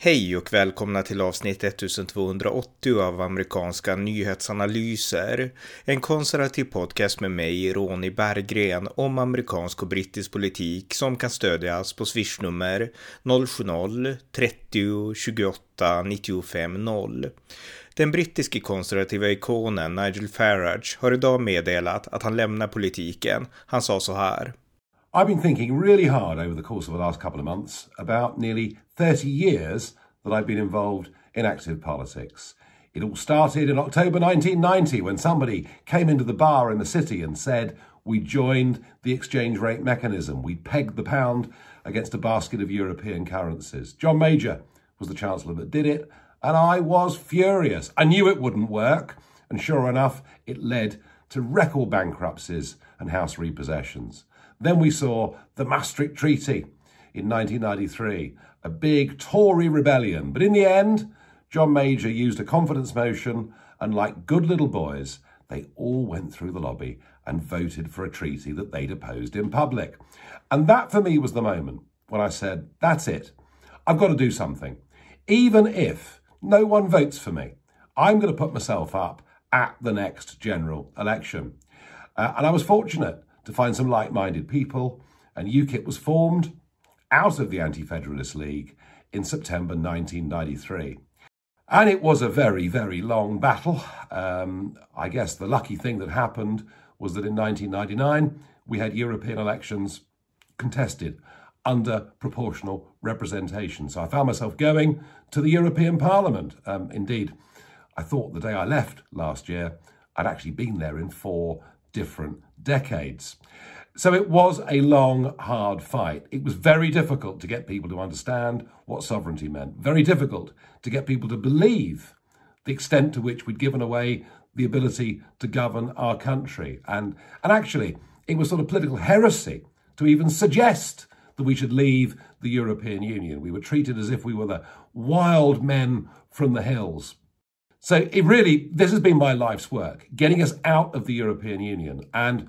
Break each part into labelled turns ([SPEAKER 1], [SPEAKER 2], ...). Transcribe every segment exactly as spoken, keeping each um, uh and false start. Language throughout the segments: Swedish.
[SPEAKER 1] Hej och välkomna till avsnitt ettusentvåhundraåttio av amerikanska nyhetsanalyser. En konservativ podcast med mig, Ronny Berggren, om amerikansk och brittisk politik som kan stödjas på swishnummer noll sju noll, trettio, tjugoåtta, nittiofem noll. Den brittiske konservativa ikonen Nigel Farage har idag meddelat att han lämnar politiken. Han sa så här.
[SPEAKER 2] I've been thinking really hard over the course of the last couple of months about nearly thirty years that I've been involved in active politics. It all started in October nineteen ninety when somebody came into the bar in the city and said we joined the exchange rate mechanism. We pegged the pound against a basket of European currencies. John Major was the Chancellor that did it, and I was furious. I knew it wouldn't work, and sure enough, it led to record bankruptcies and house repossessions. Then we saw the Maastricht Treaty in nineteen ninety-three, a big Tory rebellion. But in the end, John Major used a confidence motion, and like good little boys, they all went through the lobby and voted for a treaty that they'd opposed in public. And that for me was the moment when I said, that's it. I've got to do something. Even if no one votes for me, I'm going to put myself up at the next general election. Uh, and I was fortunate to find some like-minded people, and UKIP was formed out of the Anti-Federalist League in September nineteen ninety-three. And it was a very, very long battle. Um, I guess the lucky thing that happened was that in nineteen ninety-nine, we had European elections contested under proportional representation. So I found myself going to the European Parliament. Um, indeed, I thought the day I left last year, I'd actually been there in four different decades. So it was a long, hard fight. It was very difficult to get people to understand what sovereignty meant. Very difficult to get people to believe the extent to which we'd given away the ability to govern our country. And, and actually, it was sort of political heresy to even suggest that we should leave the European Union. We were treated as if we were the wild men from the hills. So it really, this has been my life's work, getting us out of the European Union. And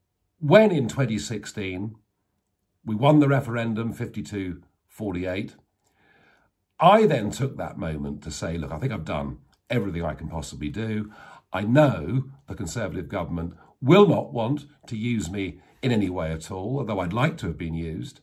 [SPEAKER 2] when in twenty sixteen, we won the referendum fifty-two forty-eight, I then took that moment to say, look, I think I've done everything I can possibly do. I know the Conservative government will not want to use me in any way at all, although I'd like to have been used.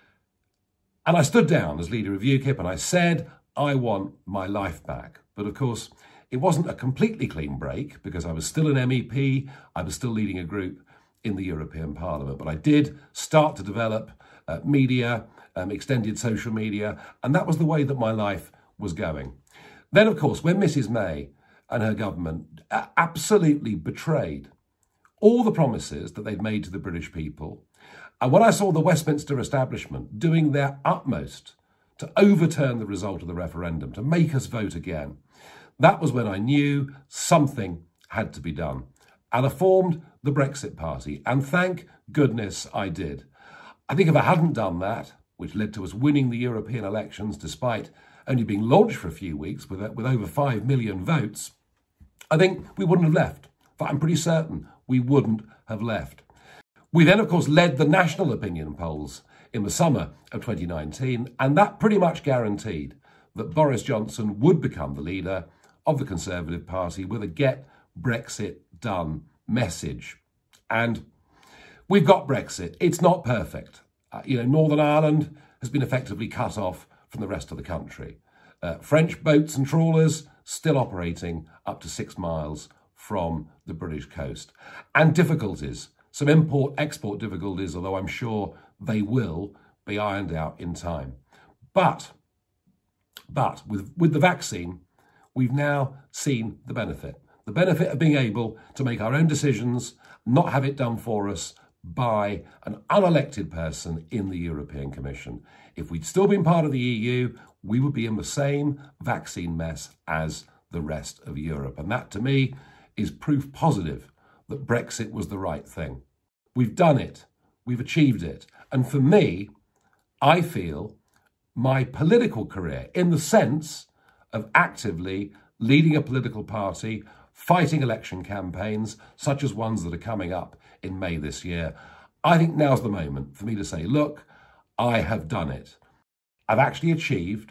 [SPEAKER 2] And I stood down as leader of UKIP and I said, I want my life back. But of course, it wasn't a completely clean break because I was still an M E P. I was still leading a group in the European Parliament. But I did start to develop uh, media, um, extended social media, and that was the way that my life was going. Then, of course, when Missus May and her government absolutely betrayed all the promises that they'd made to the British people, and when I saw the Westminster establishment doing their utmost to overturn the result of the referendum, to make us vote again, that was when I knew something had to be done. And I formed the Brexit Party, and thank goodness I did. I think if I hadn't done that, which led to us winning the European elections despite only being launched for a few weeks with, with over five million votes, I think we wouldn't have left. But I'm pretty certain we wouldn't have left. We then, of course, led the national opinion polls in the summer of twenty nineteen, and that pretty much guaranteed that Boris Johnson would become the leader of the Conservative Party with a Get Brexit Done message. And we've got Brexit. It's not perfect. Uh, you know, Northern Ireland has been effectively cut off from the rest of the country. Uh, French boats and trawlers still operating up to six miles from the British coast. And difficulties, some import-export difficulties, although I'm sure they will be ironed out in time. But, but with, with the vaccine, we've now seen the benefit. The benefit of being able to make our own decisions, not have it done for us by an unelected person in the European Commission. If we'd still been part of the E U, we would be in the same vaccine mess as the rest of Europe. And that, to me, is proof positive that Brexit was the right thing. We've done it. We've achieved it. And for me, I feel my political career, in the sense of actively leading a political party, fighting election campaigns, such as ones that are coming up in May this year, I think now's the moment for me to say, look, I have done it. I've actually achieved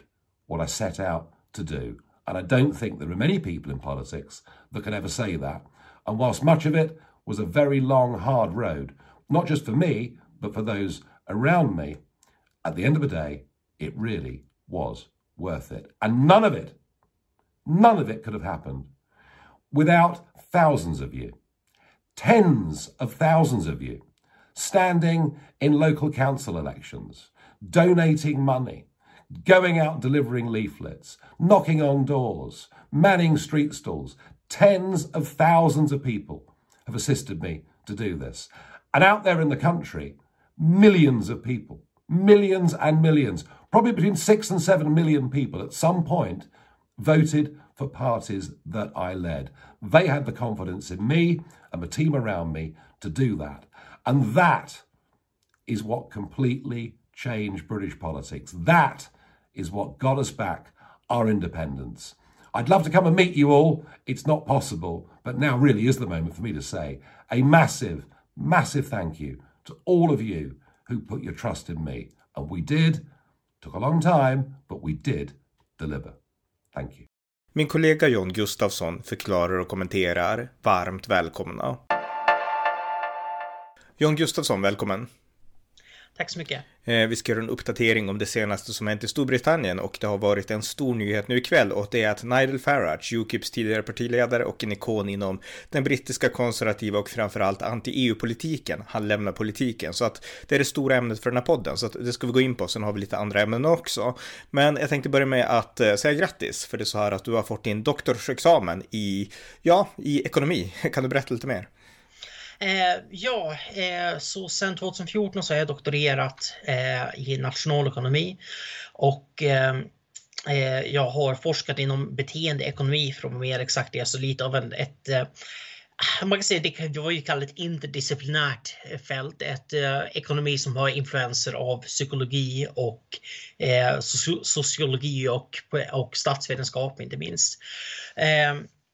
[SPEAKER 2] what I set out to do. And I don't think there are many people in politics that can ever say that. And whilst much of it was a very long, hard road, not just for me, but for those around me, at the end of the day, it really was worth it. And none of it, none of it could have happened without thousands of you, tens of thousands of you, standing in local council elections, donating money, going out delivering leaflets, knocking on doors, manning street stalls. Tens of thousands of people have assisted me to do this. And out there in the country, millions of people, millions and millions, probably between six and seven million people at some point voted for parties that I led. They had the confidence in me and the team around me to do that. And that is what completely changed British politics. That is what got us back our independence. I'd love to come and meet you all. It's not possible, but now really is the moment for me to say a massive, massive thank you to all of you who put your trust in me. And we did. Took a long time, but we did deliver. Thank you.
[SPEAKER 1] Min kollega John Gustafsson förklarar och kommenterar. Varmt välkomna. John Gustafsson, välkommen.
[SPEAKER 3] Tack så mycket.
[SPEAKER 1] Eh, vi ska göra en uppdatering om det senaste som hänt i Storbritannien, och det har varit en stor nyhet nu ikväll, och det är att Nigel Farage, U KIPs tidigare partiledare och en ikon inom den brittiska konservativa och framförallt anti-E U-politiken, han lämnar politiken. Så att det är det stora ämnet för den här podden, så att det ska vi gå in på. Sen har vi lite andra ämnen också. Men jag tänkte börja med att eh, säga grattis, för det är så här att du har fått din doktorsexamen i, ja, i ekonomi. Kan du berätta lite mer?
[SPEAKER 3] Eh, ja, eh, så sen tjugo fjorton så har jag doktorerat eh, i nationalekonomi, och eh, eh, jag har forskat inom beteendeekonomi för att vara mer exakt. Det är så lite av en, ett, eh, man kan säga det, det var ju kallat ett interdisciplinärt fält, ett eh, ekonomi som har influenser av psykologi och eh, soci- sociologi och, och statsvetenskap inte minst. Eh,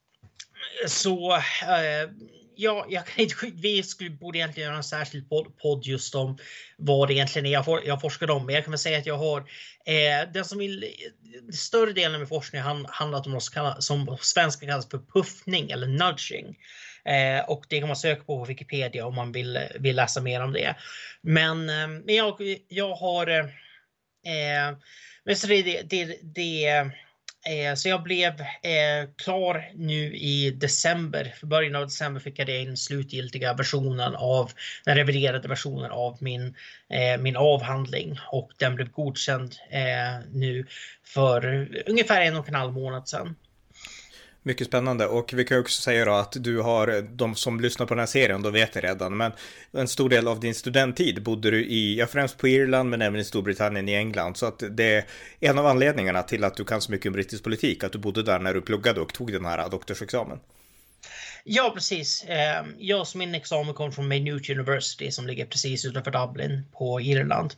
[SPEAKER 3] så eh, Ja, jag kan inte, vi skulle, borde egentligen göra en särskild podd just om vad det egentligen är jag, for, jag forskar om. Men jag kan väl säga att jag har eh, den som vill, större delen av min forskning hand, handlat om något som, kallas, som på svenska kallas för puffning eller nudging. Eh, och det kan man söka på på Wikipedia om man vill, vill läsa mer om det. Men, eh, men jag, jag har eh, men så det, det, det Så jag blev eh, klar nu i december. För början av december fick jag den slutgiltiga versionen av den reviderade versionen av min, eh, min avhandling. Och den blev godkänd eh, nu för ungefär en och en halv månad sedan.
[SPEAKER 1] Mycket spännande, och vi kan också säga då att du har, de som lyssnar på den här serien, då vet det redan, men en stor del av din studenttid bodde du i, ja, främst på Irland men även i Storbritannien, i England, så att det är en av anledningarna till att du kan så mycket om brittisk politik, att du bodde där när du pluggade och tog den här doktorsexamen.
[SPEAKER 3] Ja, precis. Jag som min examen kom från Maynooth University som ligger precis utanför Dublin på Irland.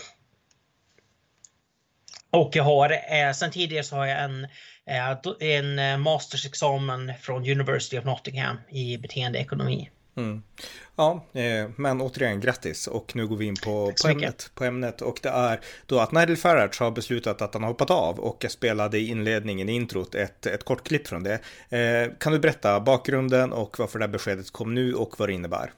[SPEAKER 3] Och jag har, eh, sen tidigare så har jag en, eh, en mastersexamen från University of Nottingham i beteendeekonomi.
[SPEAKER 1] Mm. Ja, eh, men återigen grattis, och nu går vi in på, på, ämnet, på ämnet, och det är då att Nigel Farage har beslutat att han har hoppat av, och jag spelade i inledningen, i introt, ett, ett kort klipp från det. Eh, kan du berätta bakgrunden och varför det här beskedet kom nu och vad det innebär?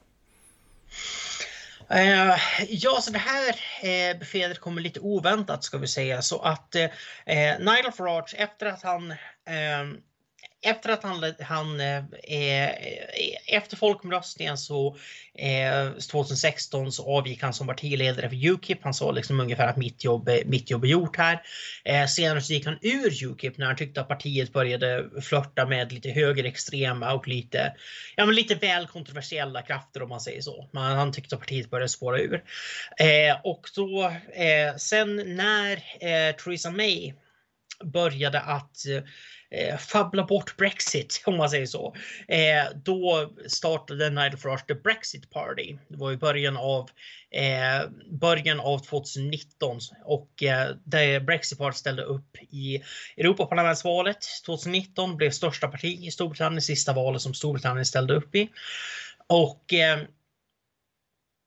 [SPEAKER 3] Uh, ja, så det här uh, beskedet kommer lite oväntat, ska vi säga. Så att uh, Nigel Farage, efter att han uh, efter att han, han uh, efter folkomröstningen så uh, tjugo sexton så avgick han som partiledare för U KIP. Han sa liksom ungefär att mitt jobb, mitt jobb är gjort här. Uh, senare så gick han ur U KIP när han tyckte att partiet började flörta med lite högerextrema och lite, ja, men lite väl kontroversiella krafter, om man säger så. Men han tyckte att partiet började spåra ur. Uh, och då uh, sen när uh, Theresa May började att eh, fabbla bort Brexit, om man säger så. Eh, då startade Nigel Farage the Brexit Party. Det var i början av eh, början av tjugo nitton, och eh, där Brexit Party ställde upp i Europaparlamentsvalet tjugo nitton, blev största parti i Storbritannien, sista valet som Storbritannien ställde upp i. Och eh,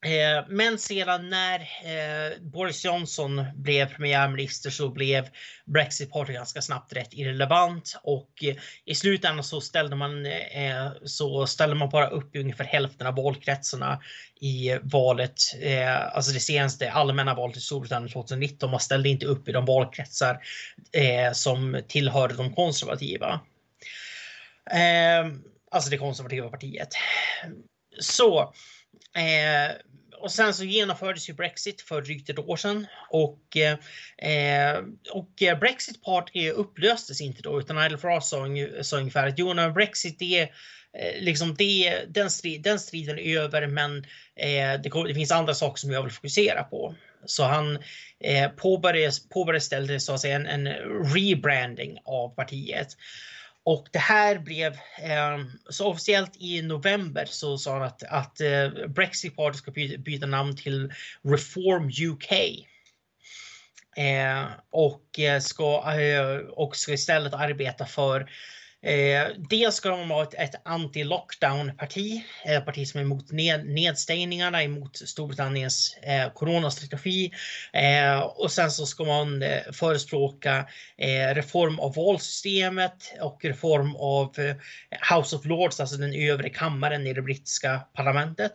[SPEAKER 3] Eh, men sedan när eh, Boris Johnson blev premiärminister så blev Brexit Party ganska snabbt rätt irrelevant, och eh, i slutändan så ställde man eh, så ställde man bara upp i ungefär hälften av valkretsarna i valet, eh, alltså det senaste allmänna valet i Storbritannien tjugonitton. Man ställde inte upp i de valkretsar eh, som tillhörde de konservativa. Eh, alltså det konservativa partiet. Så eh, och sen så genomfördes ju Brexit för drygt ett år sedan, och, eh, och Brexit Party upplöstes inte då, utan Nigel Farage sa, sa ungefär att jo, Brexit det är liksom det, den, strid, den striden är över, men eh, det, det finns andra saker som jag vill fokusera på. Så han eh, påbörjade, påbörjade istället så att säga en, en rebranding av partiet. Och det här blev, eh, så officiellt i november så sa han att, att eh, Brexit Party ska byta, byta namn till Reform U K. Eh, och, ska, eh, och ska istället arbeta för, eh, dels ska de ha ett, ett anti-lockdown-parti, ett parti som är emot ned, nedstängningarna, emot Storbritanniens eh, coronastrategi, eh, och sen så ska man eh, förespråka eh, reform av valsystemet och reform av eh, House of Lords, alltså den övre kammaren i det brittiska parlamentet.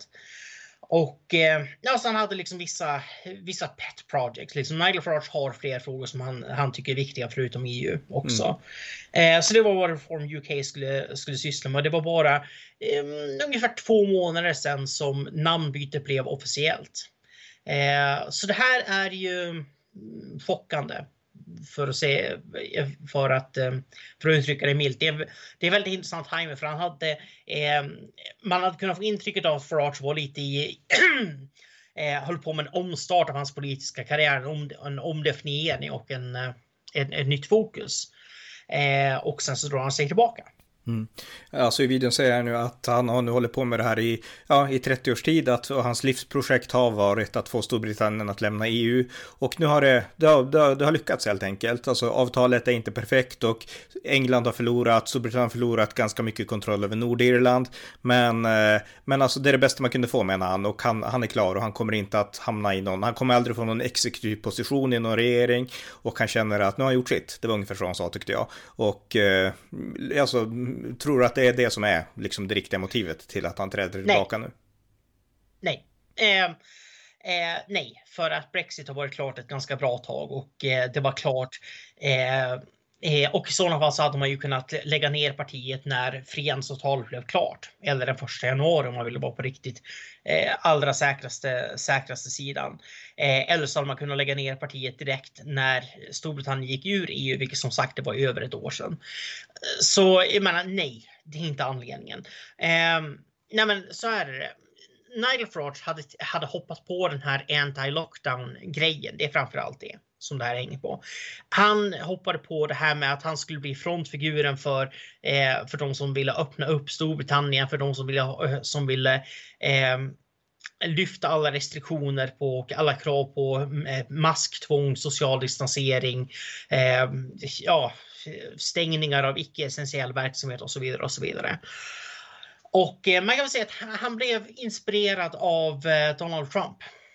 [SPEAKER 3] Och eh, ja, så han hade liksom vissa, vissa pet projects. Liksom Nigel Farage har fler frågor som han, han tycker är viktiga förutom E U också. Mm. Eh, så det var vad Reform U K skulle, skulle syssla med. Det var bara eh, ungefär två månader sedan som namnbytet blev officiellt. Eh, så det här är ju chockande. För att, se, för, att, för att uttrycka det milt. Det är, det är väldigt intressant timing, för han hade, eh, man hade kunnat få intrycket av att Farage var lite i eh, höll på med en omstart av hans politiska karriär, en, om, en omdefiniering och en, en, en nytt fokus. Eh, och sen så drar han sig tillbaka.
[SPEAKER 1] Mm. Alltså i videon säger han nu att han har nu hållit på med det här i, ja, i trettio års tid, att hans livsprojekt har varit att få Storbritannien att lämna E U, och nu har det, det, har, det, har, det har lyckats helt enkelt. Alltså avtalet är inte perfekt och England har förlorat, Storbritannien har förlorat ganska mycket kontroll över Nordirland, men, men alltså det är det bästa man kunde få, menar han, och han, han är klar och han kommer inte att hamna i någon, han kommer aldrig få någon exekutiv position i någon regering, och han känner att nu har han gjort sitt. Det var ungefär så han sa, tyckte jag. Och eh, alltså tror att det är det som är liksom det riktiga motivet till att han träder tillbaka nu?
[SPEAKER 3] Nej. Eh, eh, nej, för att Brexit har varit klart ett ganska bra tag, och eh, det var klart eh, eh, och i sådana fall så hade man ju kunnat lägga ner partiet när frihandelsavtalet blev klart, eller den första januari om man ville vara på riktigt eh, allra säkraste, säkraste sidan. Eh, eller så hade man kunnat lägga ner partiet direkt när Storbritannien gick ur E U, vilket som sagt det var över ett år sedan. Så jag menar, nej, det är inte anledningen. Eh, nej men så är det. Nigel Farage hade, hade hoppat på den här anti-lockdown-grejen. Det är framförallt det som det här hänger på. Han hoppade på det här med att han skulle bli frontfiguren för, eh, för de som ville öppna upp Storbritannien, för de som ville, som ville eh, lyfta alla restriktioner på och alla krav på eh, masktvång, social distansering, eh, ja, stängningar av icke-essentiell verksamhet och så vidare och så vidare. Och eh, man kan väl säga att han blev inspirerad av eh, Donald Trump.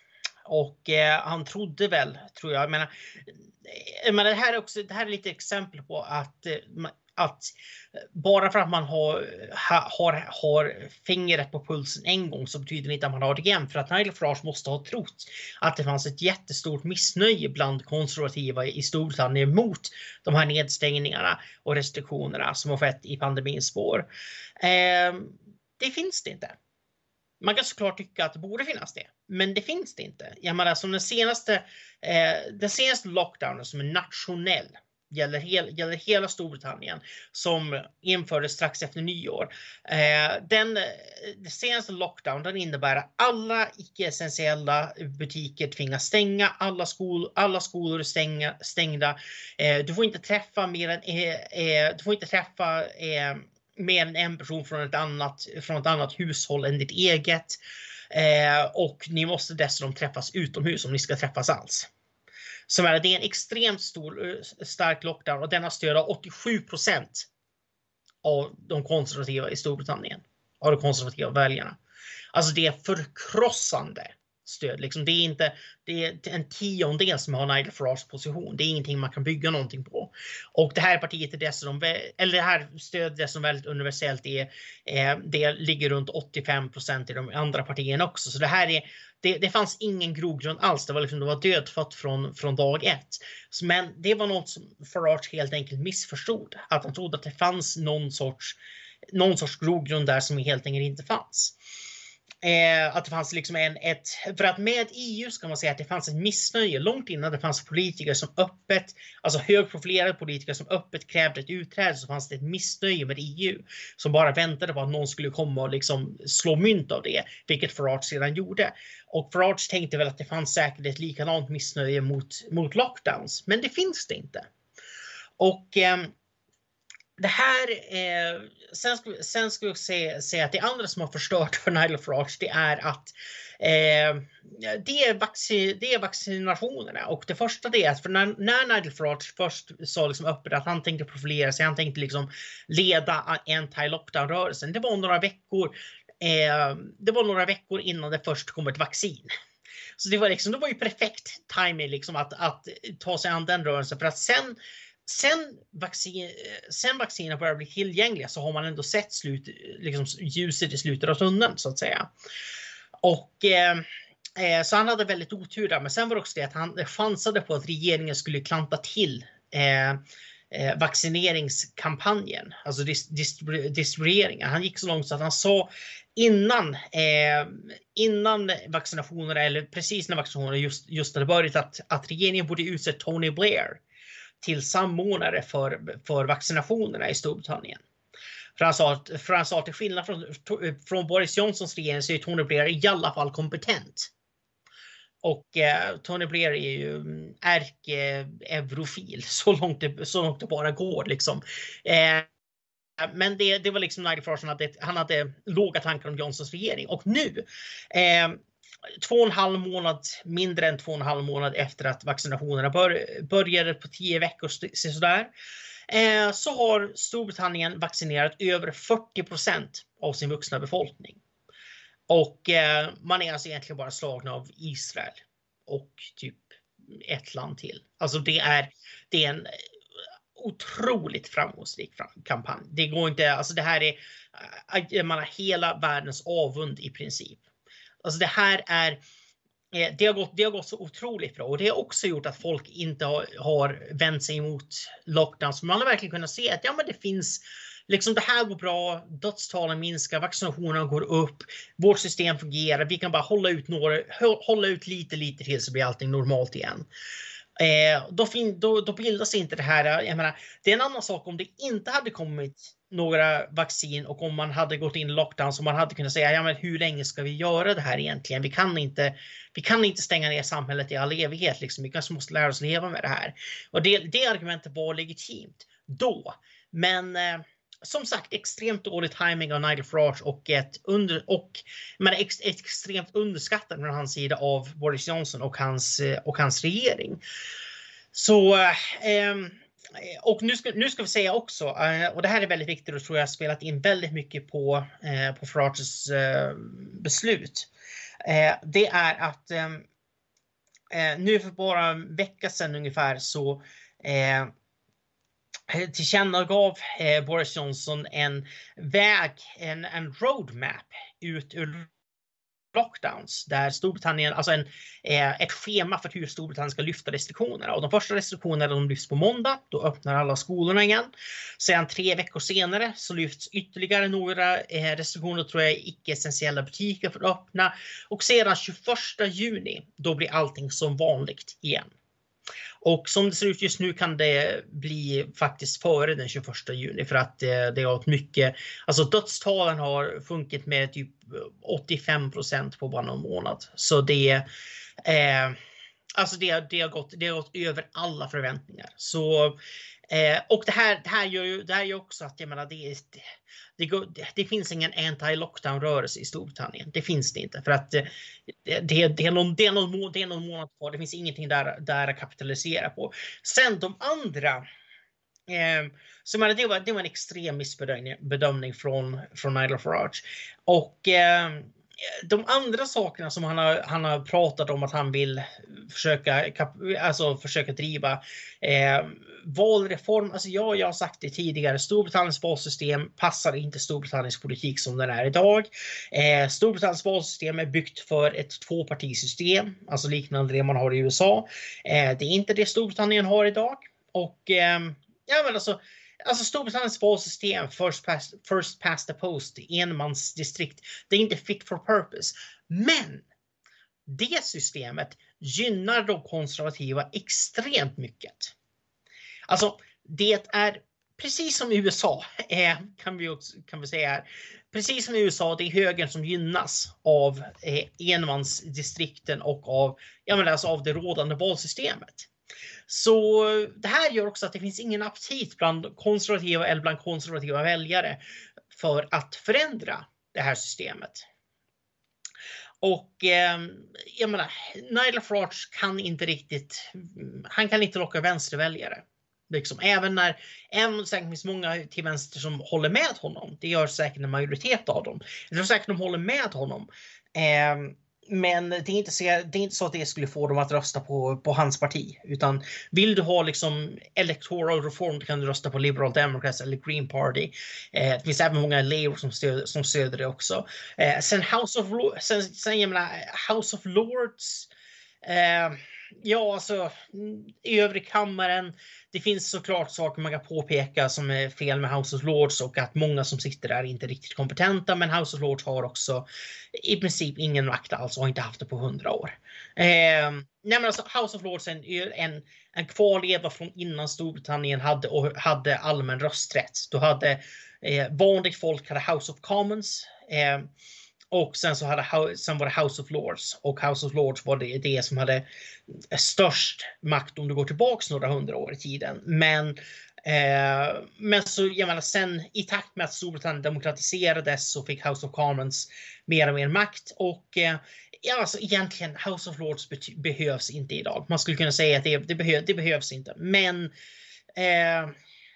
[SPEAKER 3] Och eh, han trodde väl, tror jag, jag menar, men det här är också, det här är lite exempel på att, att bara för att man har, har, har fingret på pulsen en gång så betyder det inte att man har det igen. För att Nigel Farage måste ha trott att det fanns ett jättestort missnöje bland konservativa i Storbritannien mot de här nedstängningarna och restriktionerna som har skett i pandemins spår. Eh, det finns det inte. Man kan såklart tycka att det borde finnas det, men det finns det inte. Jag menar, som den senaste, eh, den senaste lockdownen som är nationell, gäller, hel, gäller hela Storbritannien, som infördes strax efter nyår. Eh, den, den senaste lockdown, den innebär att alla icke-essentiella butiker tvingas stänga, alla, skol, alla skolor är stänga, stängda. Eh, du får inte träffa mer än, eh, eh, du får inte träffa eh, mer än en person från ett annat, från ett annat hushåll än ditt eget. Eh, och ni måste dessutom träffas utomhus om ni ska träffas alls. Så det är en extremt stor, stark lockdown, och den har stöd av åttiosju procent av de konservativa i Storbritannien. Av de konservativa väljarna. Alltså det är förkrossande stöd. Liksom, det är inte det är en tiondel som har Nigel Farage position. Det är ingenting man kan bygga någonting på. Och det här partiet är dessutom, eller det här stödet är som väldigt universellt är, eh, det ligger runt åttiofem procent i de andra partierna också. Så det här är, det, det fanns ingen grogrund alls. Det var liksom, det var dödfött från, från dag ett. Men det var något som Farage helt enkelt missförstod. Att han trodde att det fanns någon sorts, någon sorts grogrund där som helt enkelt inte fanns. Eh, att det fanns liksom en, ett, för att med E U ska man säga att det fanns ett missnöje långt innan det fanns politiker som öppet, alltså högprofilerade politiker som öppet krävde ett utträde, så fanns det ett missnöje med E U som bara väntade på att någon skulle komma och liksom slå mynt av det, vilket Farage sedan gjorde. Och Farage tänkte väl att det fanns säkert ett likadant missnöje mot, mot lockdowns, men det finns det inte. Och eh, det här, eh, sen ska, sen ska vi säga se att det andra som har förstört för Nigel Farage, det är att eh, det, är vaccin, det är vaccinationerna. Och det första det är att för när, när Nigel Farage först sa liksom öppet att han tänkte profilera sig, han tänkte liksom leda anti-lockdown-rörelsen, det var några veckor eh, det var några veckor innan det först kom ett vaccin. Så det var liksom, det var ju perfekt timing liksom att, att ta sig an den rörelsen, för att sen Sen, vaccin, sen vacciner börjar bli tillgängliga så har man ändå sett slut, liksom ljuset i slutet av tunneln så att säga. Och eh, så han hade väldigt otur där, men sen var det också det att han chansade på att regeringen skulle klanta till eh, eh, vaccineringskampanjen, alltså dis, distribu- distribueringen. Han gick så långt så att han sa innan, eh, innan vaccinationerna, eller precis när vaccinationerna just, just hade börjat, att, att regeringen borde utse Tony Blair till samordnare för, för vaccinationerna i Storbritannien. För han sa att, för han sa att till skillnad från, från Boris Johnsons regering så är Tony Blair i alla fall kompetent. Och eh, Tony Blair är ju ärke-eurofil så långt det, så långt det bara går liksom. Eh, men det, det var liksom Nigel Farage, han hade, han hade låga tankar om Johnsons regering. Och nu eh, två och en halv månad, mindre än två och en halv månad efter att vaccinationerna bör, började på tio veckor sådär, eh, så har Storbritannien vaccinerat över fyrtio procent av sin vuxna befolkning. Och eh, man är alltså egentligen bara slagna av Israel och typ ett land till. Alltså det är, det är en otroligt framgångsrik kampanj. Det går inte, alltså det här är, man har hela världens avund i princip. Alltså det här är, det har, gått, det har gått så otroligt bra, och det har också gjort att folk inte har, har vänt sig emot lockdowns. Man har verkligen kunnat se att ja, men det finns, liksom det här går bra, dödstalen minskar, vaccinationerna går upp, vårt system fungerar, vi kan bara hålla ut, några, hålla ut lite lite till så blir allting normalt igen. Eh, då, fin, då, då bildas inte det här, jag menar, det är en annan sak om det inte hade kommit några vaccin och om man hade gått in i lockdown, så man hade kunnat säga ja, men hur länge ska vi göra det här egentligen? Vi kan inte, vi kan inte stänga ner samhället i all evighet liksom. Vi kanske måste lära oss leva med det här. Och det, det argumentet var legitimt då. Men eh, som sagt, extremt dålig timing av Nigel Farage och ett under och men ex, ett extremt underskattat från hans sida av Boris Johnson och hans och hans regering. Så eh, och nu ska, nu ska vi säga också, och det här är väldigt viktigt och tror jag har spelat in väldigt mycket på, eh, på Farages eh, beslut. Eh, det är att eh, nu för bara en vecka sedan ungefär så eh, tillkännagav eh, Boris Johnson en väg, en, en roadmap ut ur lockdowns, där Storbritannien, alltså en, eh, ett schema för hur Storbritannien ska lyfta restriktionerna. Och de första restriktionerna de lyfts på måndag, då öppnar alla skolorna igen. Sedan tre veckor senare så lyfts ytterligare några eh, restriktioner, tror jag, icke-essentiella butiker för att öppna. Och sedan tjugoförsta juni, då blir allting som vanligt igen. Och som det ser ut just nu kan det bli faktiskt före den tjugoförsta juni, för att det, det har mycket, alltså dödstalen har sjunkit med typ åttiofem procent på bara någon månad. Så det eh, alltså det, det har gått det har gått över alla förväntningar. Så eh, och det här det här gör ju det här gör också att jag menar det det, det, det finns ingen anti-lockdown-rörelse i Storbritannien. Det finns det inte, för att det, det, det, är, någon, det, är, någon, det är någon månad kvar. Det finns ingenting där, där att kapitalisera på. Sen de andra, eh, så menar, det, var, det var en extrem missbedömning bedömning från, från Nigel Farage. Och eh, de andra sakerna som han har, han har pratat om att han vill försöka, alltså försöka driva eh, valreform. Alltså ja, jag har sagt det tidigare. Storbritanniens valsystem passar inte Storbritanniens politik som den är idag. Eh, Storbritanniens valsystem är byggt för ett tvåpartisystem, alltså liknande det man har i U S A. Eh, det är inte det Storbritannien har idag. Och eh, ja, men alltså Alltså Storbritanniens valsystem, first past, first past the post, enmansdistrikt, det är inte fit for purpose. Men det systemet gynnar de konservativa extremt mycket. Alltså det är precis som i U S A, eh, kan, vi också, kan vi säga här. Precis som i U S A, det är högern som gynnas av eh, enmansdistrikten och av, jag menar, alltså av det rådande valsystemet. Så det här gör också att det finns ingen aptit bland konservativa eller bland konservativa väljare för att förändra det här systemet. Och eh, jag menar, Nigel Farage kan inte riktigt, han kan inte locka vänsterväljare. Liksom, även när även säkert finns många till vänster som håller med honom. Det gör säkert en majoritet av dem. Jag tror säkert de håller med honom. Eh, Men det är, inte så, det är inte så att det skulle få dem att rösta på, på hans parti. Utan vill du ha liksom electoral reform, då kan du rösta på Liberal Democrats eller Green Party. Eh, det finns även många Labour som stöder, som stöder det också. Eh, sen House of, sen, sen, jag menar, House of Lords. Eh, ja, alltså i övre kammaren. Det finns såklart saker man kan påpeka som är fel med House of Lords och att många som sitter där är inte riktigt kompetenta. Men House of Lords har också i princip ingen makt alls och har inte haft det på hundra år. Eh, nej men alltså House of Lords är en, en, en kvarleva från innan Storbritannien hade, och hade allmän rösträtt. Då hade eh, vanligt folk hade House of Commons. Eh, Och sen, så hade, sen var det House of Lords. Och House of Lords var det, det som hade störst makt om du går tillbaka några hundra år i tiden. Men, eh, men så, jag menar, sen i takt med att Storbritannien demokratiserades så fick House of Commons mer och mer makt. Och eh, ja, alltså, egentligen House of Lords be- behövs inte idag. Man skulle kunna säga att det, det, behö- det behövs inte. Men eh,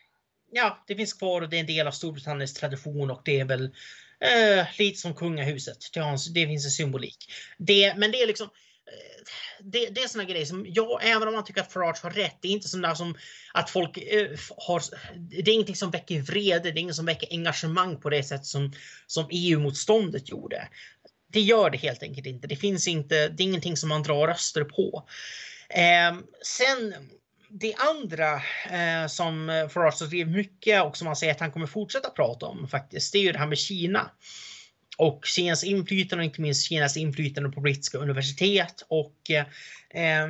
[SPEAKER 3] ja, det finns kvar och det är en del av Storbritanniens tradition och det är väl Uh, lite som kungahuset. Det finns en symbolik. Det, men det är liksom uh, det, det är såna grejer som ja, även om man tycker att Farage har rätt, det är inte sådär som att folk uh, har, det är ingenting som väcker vrede, det är inget som väcker engagemang på det sätt som, som E U-motståndet gjorde. Det gör det helt enkelt inte. Det finns inte, det är ingenting som man drar röster på. Uh, sen det andra eh, som Farage drev mycket och som han säger att han kommer fortsätta prata om faktiskt, det är ju det här med Kina. Och Kinas inflytande, och inte minst Kinas inflytande på brittiska universitet. Och, eh,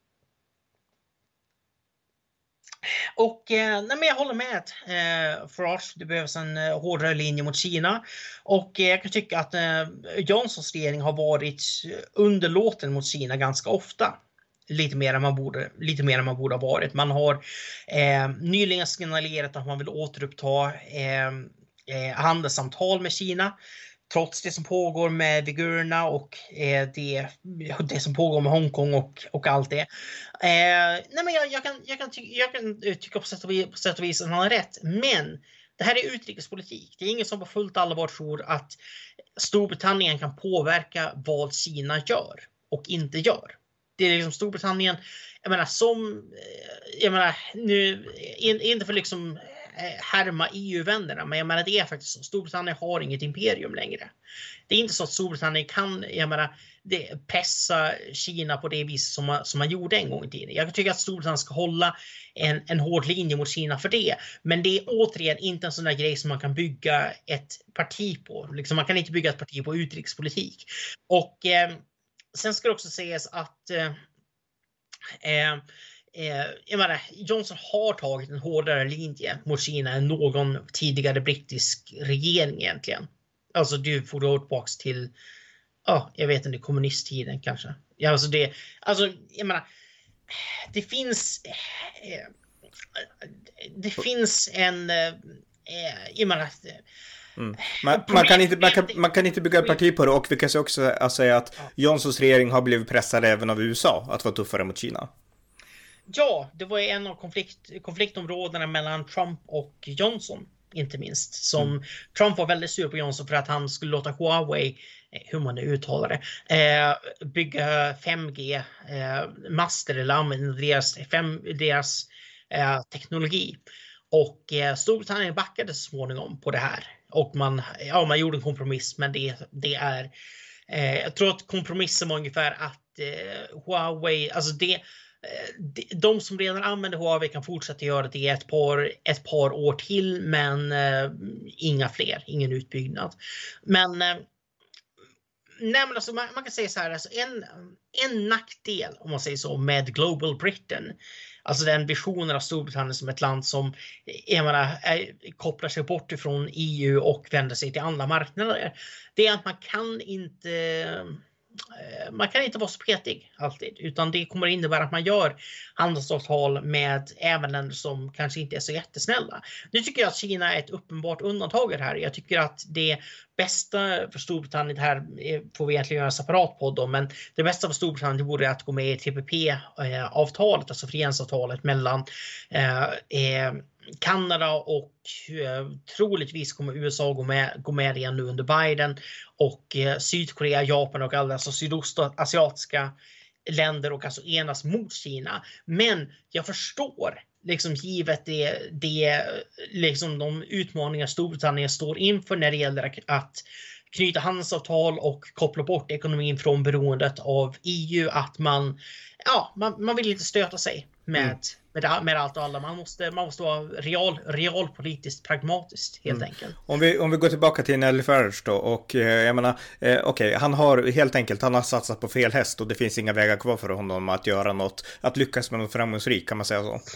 [SPEAKER 3] och eh, nej, men jag håller med eh, Farage, det behövs en eh, hårdare linje mot Kina. Och eh, jag kan tycka att eh, Johnsons regering har varit underlåten mot Kina ganska ofta. Lite mer än man borde, lite mer än man borde ha varit. Man har eh, nyligen signalerat att man vill återuppta eh, eh, handelssamtal med Kina. Trots det som pågår med Uigurerna och eh, det, det som pågår med Hongkong och, och allt det. Eh, nej men jag, jag, kan, jag, kan ty- jag kan tycka på sätt och vis, på sätt och vis att han har rätt. Men det här är utrikespolitik. Det är ingen som på fullt allvar tror att Storbritannien kan påverka vad Kina gör och inte gör. Det är liksom Storbritannien, jag menar som, jag menar nu, inte för liksom härma E U-vännerna, men jag menar det är faktiskt så. Storbritannien har inget imperium längre. Det är inte så att Storbritannien kan, jag menar, det, pressa Kina på det viset som man, som man gjorde en gång i tiden. Jag tycker att Storbritannien ska hålla en, en hård linje mot Kina för det. Men det är återigen inte en sån där grej som man kan bygga ett parti på. Liksom, man kan inte bygga ett parti på utrikespolitik. Och eh, sen ska det också sägas att eh, eh, eh, jag menar, Johnson har tagit en hårdare linje mot Kina än någon tidigare brittisk regering egentligen. Alltså du får gå tillbaka till, ja, jag vet inte, kommunisttiden kanske. Ja, alltså det, alltså jag menar, det finns, eh, det finns en, eh, jag menar,
[SPEAKER 1] Mm. Man, man, kan inte, man, kan, man kan inte bygga ett parti på det, och vi kan också säga att Johnsons regering har blivit pressad även av U S A att vara tuffare mot Kina.
[SPEAKER 3] Ja, det var en av konflikt, konfliktområdena mellan Trump och Johnson. inte minst. Som
[SPEAKER 1] Mm.
[SPEAKER 3] Trump var väldigt sur på Johnson för att han skulle låta Huawei, hur man nu uttalar det, eh, bygga fem G-master eh, eller använda deras, fem, deras eh, teknologi. Och eh, Storbritannien backade så småningom på det här. Och man, ja, man gjorde en kompromiss, men det, det är... Eh, jag tror att kompromissen var ungefär att eh, Huawei, alltså det... De som redan använder Huawei kan fortsätta göra det ett par, ett par år till, men eh, inga fler, ingen utbyggnad. Men, eh, nej, men alltså, man, man kan säga så här, alltså en, en nackdel om man säger så med Global Britain, alltså den visionen av Storbritannien som ett land som jag menar, är, kopplar sig bort ifrån E U och vänder sig till andra marknader, det är att man kan inte... Man kan inte vara så petig alltid, utan det kommer innebära att man gör handelsavtal med även länder som kanske inte är så jättesnälla. Nu tycker jag att Kina är ett uppenbart undantag här. Jag tycker att det bästa för Storbritannien, här får vi egentligen göra en separat podd om, men det bästa för Storbritannien vore att gå med i T P P-avtalet, alltså frihandelsavtalet mellan eh, eh, Kanada och eh, troligtvis kommer U S A gå med, gå med igen nu under Biden, och eh, Sydkorea, Japan och alla alltså sydostasiatiska länder och alltså enas mot Kina. Men jag förstår liksom givet det, det liksom de utmaningar Storbritannien står inför när det gäller att knyta handelsavtal och koppla bort ekonomin från beroendet av E U, att man, ja, man, man vill inte stöta sig med, mm. med, med allt och alla. Man måste, man måste vara real, realpolitiskt pragmatiskt helt mm. enkelt.
[SPEAKER 1] Om vi, om vi går tillbaka till Nigel Farage då, och eh, jag menar, eh, okej, okay, han har helt enkelt, han har satsat på fel häst och det finns inga vägar kvar för honom att göra något, att lyckas med något framgångsrikt, kan man säga så?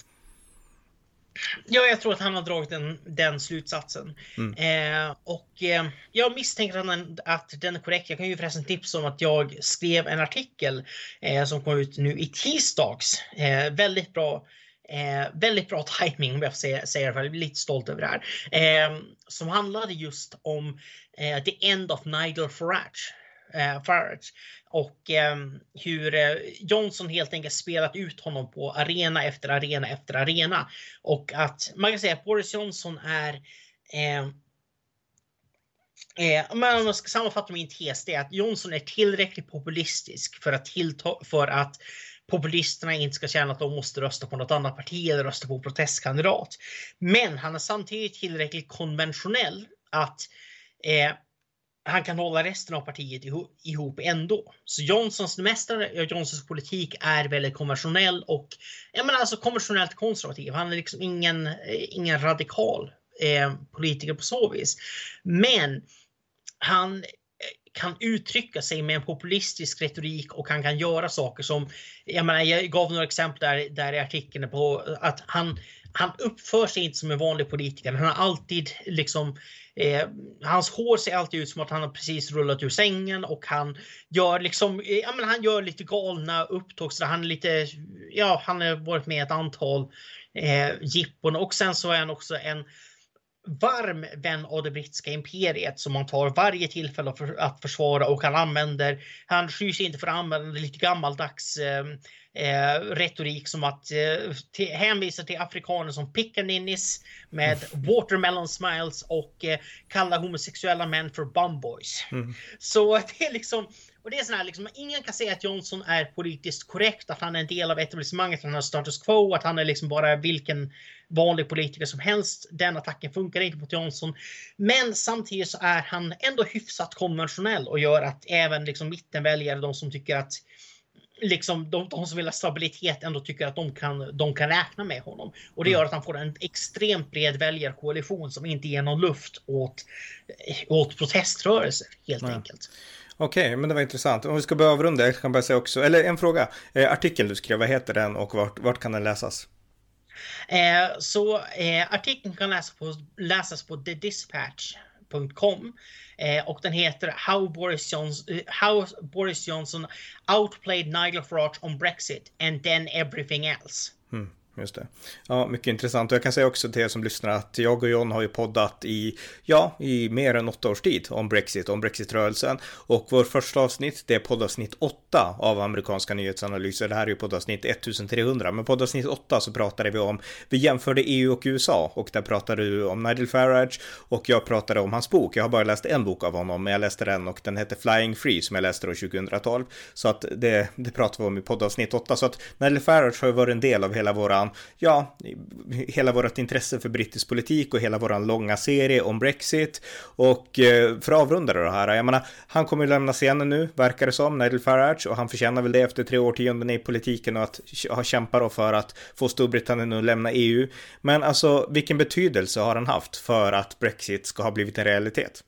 [SPEAKER 3] Ja, jag tror att han har dragit den, den slutsatsen. Mm. Eh, och eh, jag misstänker att den, att den är korrekt. Jag kan ju förresten tipsa om att jag skrev en artikel eh, som kom ut nu i tisdags. Eh, väldigt bra. Eh, väldigt bra timing om jag får säga, säga det. Jag är lite stolt över det här. Eh, som handlade just om eh, the end of Nigel Farage. Eh, Farage. Och eh, hur eh, Johnson helt enkelt spelat ut honom på arena efter arena efter arena. Och att man kan säga att Boris Johnson är... Eh, eh, men om jag ska sammanfatta min tes, det är att Johnson är tillräckligt populistisk för att, tillta- för att populisterna inte ska känna att de måste rösta på något annat parti eller rösta på en protestkandidat. Men han är samtidigt tillräckligt konventionell att... Eh, han kan hålla resten av partiet ihop ändå. Så Johnsons, det mesta av Johnsons politik är väldigt konventionell och jag menar alltså konventionellt konservativ. Han är liksom ingen, ingen radikal eh, politiker på så vis. Men han kan uttrycka sig med en populistisk retorik och han kan göra saker som, jag menar, jag gav några exempel där, där i artikeln på att han, han uppför sig inte som en vanlig politiker. Han har alltid liksom, eh, hans hår ser alltid ut som att han har precis rullat ur sängen och han gör liksom, jag menar, han gör lite galna upptåg så han är lite, ja, han har varit med i ett antal eh, jippon och sen så är han också en varm vän av det brittiska imperiet som man tar varje tillfälle för att försvara och han använder, han skyr sig inte för att använda lite gammaldags eh, eh, retorik som att eh, till, hänvisa till afrikaner som pickaninnies med watermelon smiles och eh, kalla homosexuella män för bumboys. Mm. Så det är liksom, och det är sån här liksom, ingen kan säga att Johnson är politiskt korrekt, att han är en del av etablissemanget, att han har status quo, att han är liksom bara vilken vanlig politiker som helst. Den attacken funkar inte mot Johnson. Men samtidigt så är han ändå hyfsat konventionell och gör att även liksom mittenväljare, de som tycker att liksom de, de som vill ha stabilitet ändå tycker att de kan, de kan räkna med honom. Och det gör att han får en extremt bred väljarkoalition som inte ger någon luft åt, åt proteströrelser helt
[SPEAKER 1] Nej.
[SPEAKER 3] enkelt.
[SPEAKER 1] Okej, okay, men det var intressant. Om vi ska börja avrunda, jag kan bara säga också, eller en fråga. Eh, artikeln du skrev, vad heter den och vart, vart kan den läsas?
[SPEAKER 3] Eh, så eh, artikeln kan läsas på, läsas på the dispatch punkt com eh, och den heter How Boris Johnson, How Boris Johnson outplayed Nigel Farage on Brexit and then everything else.
[SPEAKER 1] Mm. Just det. Ja, mycket intressant. Och jag kan säga också till er som lyssnar att jag och John har ju poddat i, ja, i mer än åtta års tid om Brexit, om Brexit-rörelsen. Och vår första avsnitt, det är poddavsnitt åtta av amerikanska nyhetsanalyser. Det här är ju poddavsnitt ettusentrehundra. Men poddavsnitt åtta så pratade vi om, vi jämförde E U och U S A. Och där pratade du om Nigel Farage och jag pratade om hans bok. Jag har bara läst en bok av honom, men jag läste den och den heter Flying Free som jag läste då tjugohundratolv. Så att det, det pratade vi om i poddavsnitt åtta. Så att Nigel Farage har ju varit en del av hela våran, ja, hela vårt intresse för brittisk politik och hela våran långa serie om Brexit. Och eh, för att avrunda det här, jag menar, han kommer ju lämna scenen nu, verkar det som, Nigel Farage, och han förtjänar väl det efter tre årtionden i politiken och att ha kämpat för att få Storbritannien att lämna E U. Men alltså, vilken betydelse har han haft för att Brexit ska ha blivit en realitet?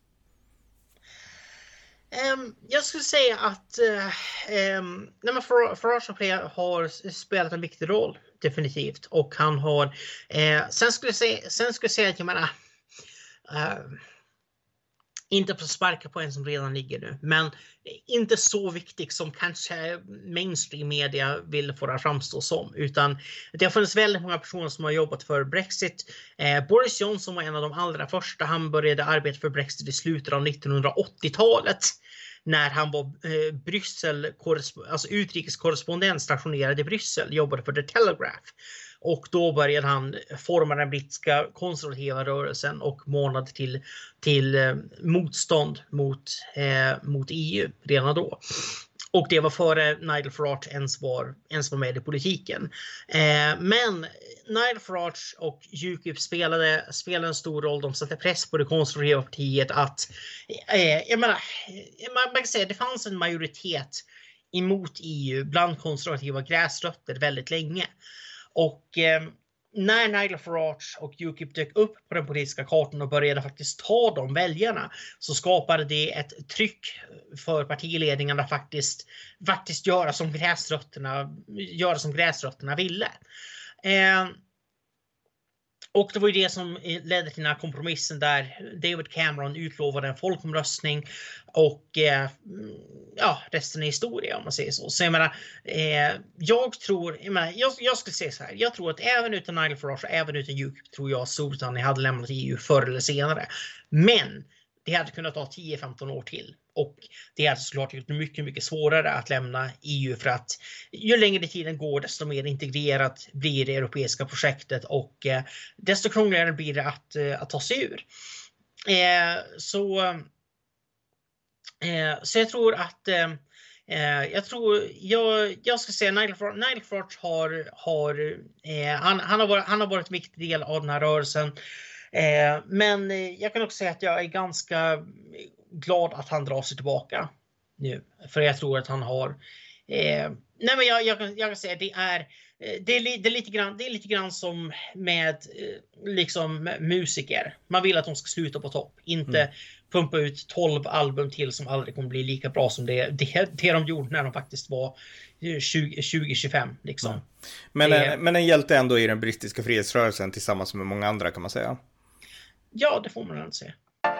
[SPEAKER 3] Um, jag skulle säga att uh, um, nej, Farage har spelat en viktig roll, definitivt. Och han har, uh, sen skulle jag säga, sen skulle jag säga att jag menar, uh, inte på sparka på en som redan ligger nu, men inte så viktig som kanske mainstream media vill få det framstå som, utan det har funnits väldigt många personer som har jobbat för Brexit. Eh, Boris Johnson var en av de allra första. Han började arbeta för Brexit i slutet av nittonhundraåttiotalet när han var eh, Bryssel, alltså utrikeskorrespondent stationerad i Bryssel, jobbade för The Telegraph. Och då började han forma den brittiska konservativa rörelsen och månade till, till eh, motstånd mot, eh, mot E U redan då. Och det var före Nigel Farage ens var, ens var med i politiken. Eh, men Nigel Farage och UKIP spelade, spelade en stor roll. De satte press på det konservativa partiet att, eh, jag menar, man kan säga att det fanns en majoritet emot E U bland konservativa gräsrötter väldigt länge. Och eh, när Nigel Farage och UKIP dök upp på den politiska kartan och började faktiskt ta de väljarna, så skapade det ett tryck för partiledningarna att faktiskt, faktiskt göra som gräsrötterna, göra som gräsrötterna ville. Eh, Och det var ju det som ledde till den här kompromissen där David Cameron utlovade en folkomröstning och eh, ja, resten är historia om man säger så. Så jag menar, eh, jag tror, jag, menar, jag, jag skulle säga så här, jag tror att även utan Nigel Farage och även utan UKIP tror jag att Storbritannien hade lämnat E U förr eller senare. Men det hade kunnat ta tio femton år till. Och det hade såklart gjort det mycket, mycket svårare att lämna E U för att ju längre tiden går desto mer integrerat blir det europeiska projektet och eh, desto krångligare blir det att, eh, att ta sig ur. Eh, så, eh, så jag tror att eh, jag tror, jag, jag ska säga Nigel Farage, Nigel Farage har, har, eh, han, han, har varit, han har varit en viktig del av den här rörelsen. Eh, men jag kan också säga att jag är ganska glad att han drar sig tillbaka nu. För jag tror att han har... Eh, nej men jag, jag, kan, jag kan säga att det är, det, är, det, är lite grann, det är lite grann som med liksom musiker. Man vill att de ska sluta på topp. Inte mm. pumpa ut tolv album till som aldrig kommer bli lika bra som det, det, det de gjorde när de faktiskt var tjugo tjugofem. Liksom. Mm.
[SPEAKER 1] Men,
[SPEAKER 3] det,
[SPEAKER 1] en, men en hjälte ändå i den brittiska frihetsrörelsen tillsammans med många andra kan man säga.
[SPEAKER 3] Ja, det får man ändå säga.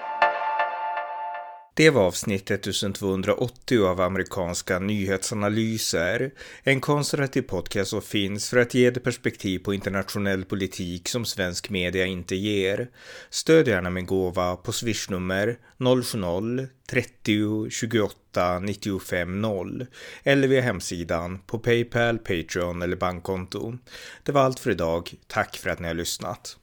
[SPEAKER 1] Det var avsnitt ettusentvåhundraåttio av amerikanska nyhetsanalyser, en konservativ podcast som finns för att ge det perspektiv på internationell politik som svensk media inte ger. Stöd gärna med gåva på swishnummer noll sju noll trettio tjugoåtta nittiofem noll eller via hemsidan på PayPal, Patreon eller bankkonto. Det var allt för idag. Tack för att ni har lyssnat.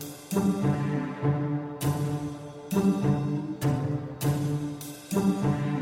[SPEAKER 1] Mm-hmm.